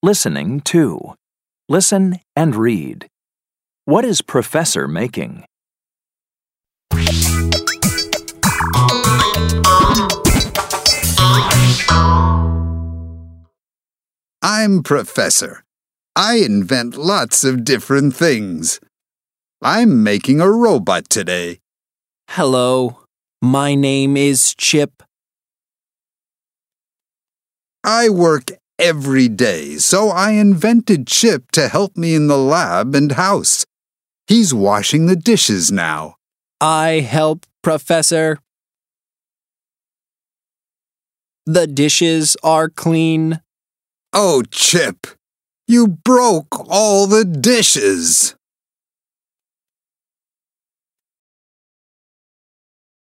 Listening 2. Listen and read. What is Professor making? I'm Professor. I invent lots of different things. I'm making a robot today. Hello, my name is Chip. I work every day, so I invented Chip to help me in the lab and house. He's washing the dishes now. I help, Professor. The dishes are clean. Oh, Chip, you broke all the dishes.